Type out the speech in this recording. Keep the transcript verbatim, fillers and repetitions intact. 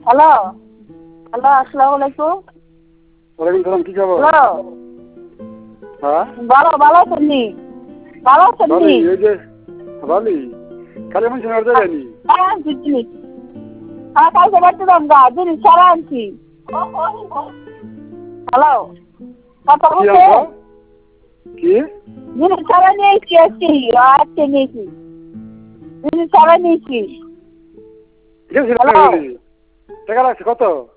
Hello hello আসসালামু আলাইকুম। ওয়ালাইকুম সালাম, কি খবর? হ্যালো হ্যাঁ ভালো ভালো আছেন নি? ভালো আছেন নি? ভালোই, এই যে ভালোই। কালী মন্দির আর যায়নি। হ্যাঁ আনছি জিনিস। হ্যাঁ কালকে বাড়তেলাম গা জিনিস সারা আনছি। হ্যালো কথা কি বলছে আনছো? কি? জিনিস সারা নিয়েছি আজকে আজকে নিয়েছি জিনিস সারা নিয়েছি। গেছিল হ্যালো টাকা লাগছে কত?